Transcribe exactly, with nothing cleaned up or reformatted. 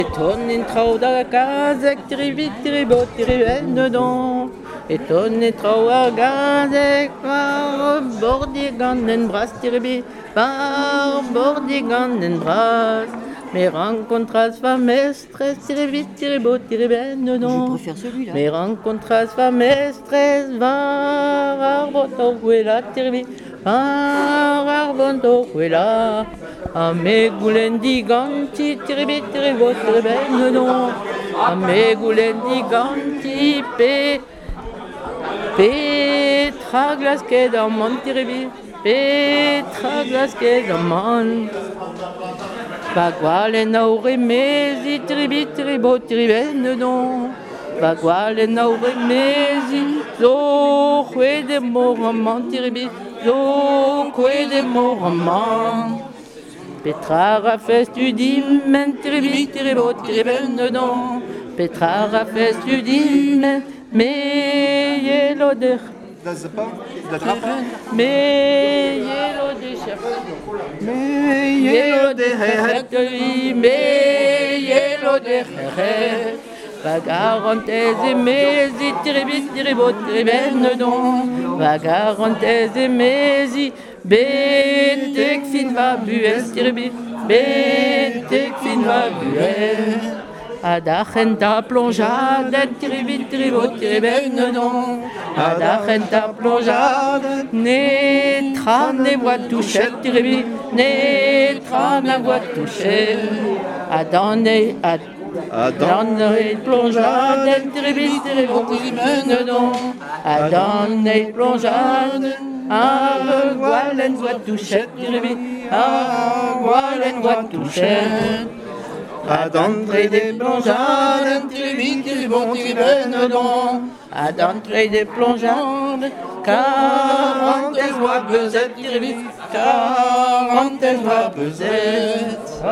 Ton intro da casa, tiri vit, tiri bot, tiri ven dedans. Et ton intro da casa, par bordigan en bras, tiri bi, par bordigan en bras. Mes rencontras famestres, tiri vit, tiri bot, tiri ven dedans. Je préfère celui-là. Mes rencontras famestres, var arboto huela, tiri bi, var arboto huela. A me gulendi ganti, tiribi tiribo tiriben non. A me gulendi ganti, pe pe traglaske dans mon tiribi, pe traglaske dans mon. Baguale naure mezi, tiribi tiribo tiriben non. Baguale naure mezi, zo kwe de moraman tiribi, zo kwe de moraman. Petrara festu dimen, tiribi, tiribo, tiriben dedans. Petrara festu dimen, me yelo de... Me yelo de chef. Me yelo de heret, me yelo de heret. Vagarantez mezi, tiribi, tiribo, tiriben dedans. Vagarantez mezi, betek fin va bues, tiribi, betek fin va bues. Adachenta plonjade, tiribi, tiribo, tiriben dedans. Adachenta plonjade, ne tram ne voix touchette, tiribi, ne tram la voix touchette. Adane, ad Adam et plongeade, tiribi, tiribo, tiriben dedans. Adam et plongeade, un voile en voix touchette, tiribi, un voile en voix touchette. Adam et des plongeades, tiribi, tiribo, tiriben dedans. Adam et des plongeades, quarante voix besette, tiribi, quarante voix besette.